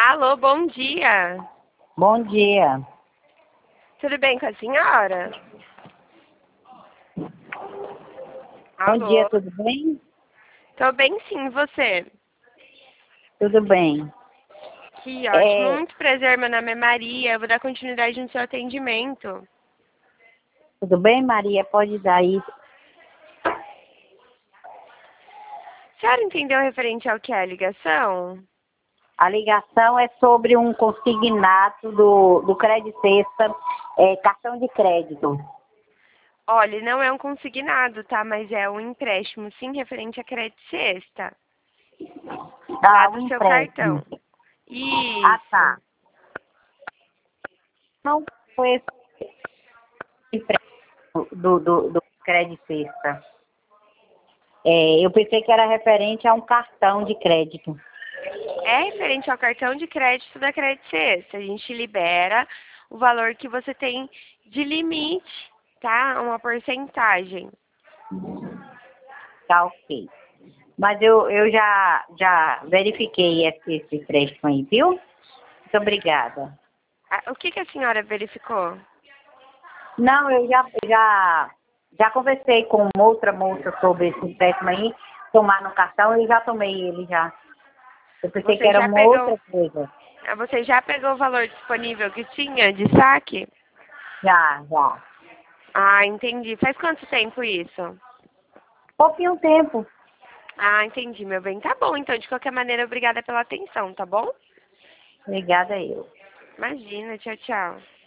Alô, bom dia. Bom dia. Tudo bem com a senhora? Bom dia, Alô? tudo bem? Tô bem sim, e você? Tudo bem. Que ótimo, É, muito prazer, meu nome é Maria, eu vou dar continuidade no seu atendimento. tudo bem, Maria? Pode dar aí. A senhora entendeu referente ao que é a ligação? A ligação é sobre um consignado do Crédito Sexta, cartão de crédito. Olha, não é um consignado, tá? Mas é um empréstimo, sim, referente a crédito sexta, lá Ah, um do seu empréstimo. cartão. Ah, Isso. tá. Não foi esse empréstimo do Crédito Sexta. Eu pensei que era referente a um cartão de crédito. É referente ao cartão de crédito da Crédito Sexta. A gente libera o valor que você tem de limite, tá? Uma porcentagem. Tá, ok. Mas eu já verifiquei esse empréstimo aí, viu? Muito obrigada. O que que a senhora verificou? Não, eu já conversei com outra moça sobre esse empréstimo aí, tomar no cartão, e já tomei ele já. Eu pensei que Você era já uma pegou, outra coisa. você já pegou o valor disponível que tinha de saque? Já. Ah, entendi. Faz quanto tempo isso? Pouquinho tempo. Ah, entendi, meu bem. Tá bom, então, de qualquer maneira, obrigada pela atenção, tá bom? Obrigada eu. Imagina, tchau, tchau.